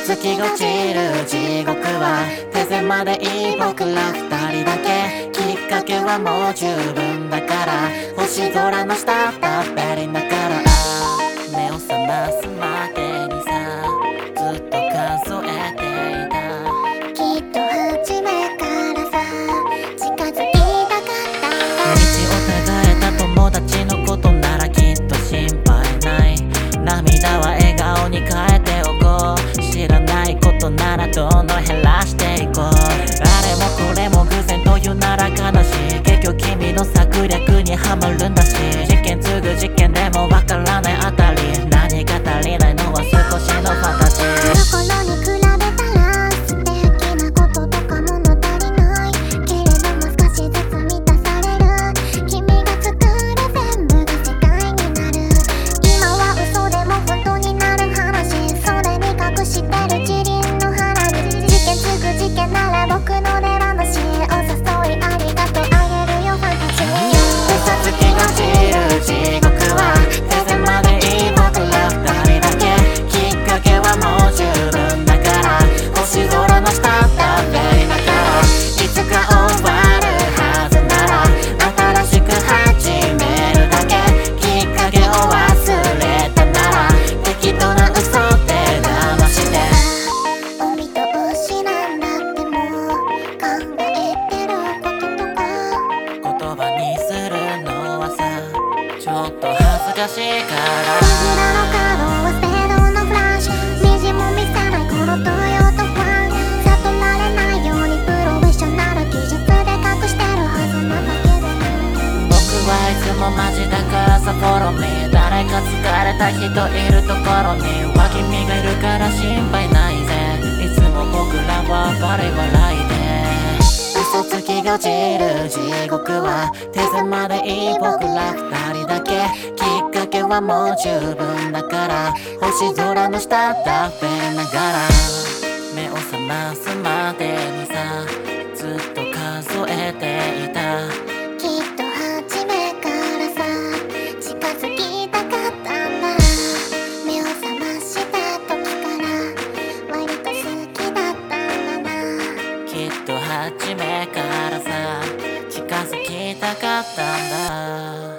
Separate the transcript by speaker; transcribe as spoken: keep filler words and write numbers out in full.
Speaker 1: つきがちる地獄は手狭でいい僕ら二人だけ。きっかけはもう十分だから、星空の下滑りながら目を覚ますまでにさ、ずっと数えていた。
Speaker 2: きっと初めからさ、近づきたかった。
Speaker 1: 道を違えた友達のことならきっと心配ない。涙は笑顔に変えておこう。知らないことならどんどん減らしていこう。あれもこれも偶然というなら悲しい。結局君の策略にはまるんだし、事件継ぐ事件でもわからないあたり、何が足りないのは少しのファンタジー。
Speaker 2: あの頃に比べたら素敵なこととか物足りないけれども、少しずつ満たされる。君が作る全部が世界になる。今は嘘でも本当になる話、それに隠してる地輪の花火。事件継ぐ事件なら僕の出話、お誘いありがとうあげるよファンタジー。
Speaker 1: 嘘つきがちる地獄は手狭でいい僕ら二人だけ。きっかけはもう十分だから、星空の下滑りながらいつか終わるはずなら、新しく始めるだけ。きっかけを忘れたなら適当な嘘で騙して。
Speaker 2: お見通しなんだってもう考えてることとか
Speaker 1: 言葉にするのはさ、ちょっと恥ずかしいから。
Speaker 2: クジラの角はスペードのフラッシュ、虹も見せないこのトヨタファン。悟られないようにプロフェッショナル技術で隠してるはずなだけど、
Speaker 1: 僕はいつもマジだからさ、フォローミー。誰か疲れた人いるところには君がいるから心配ないぜ。いつも僕らはバレ笑いで。嘘つきがちる地獄は手狭でいい僕ら二人だけ。きっかけはもう十分だから、星空の下食べながら目を覚ますまでにさ、ずっと数えていた。
Speaker 2: きっと初めからさ、近づきたかったんだ。目を覚ました時から割と好きだったんだな。
Speaker 1: きっと初めからさ、近づきたかったんだ。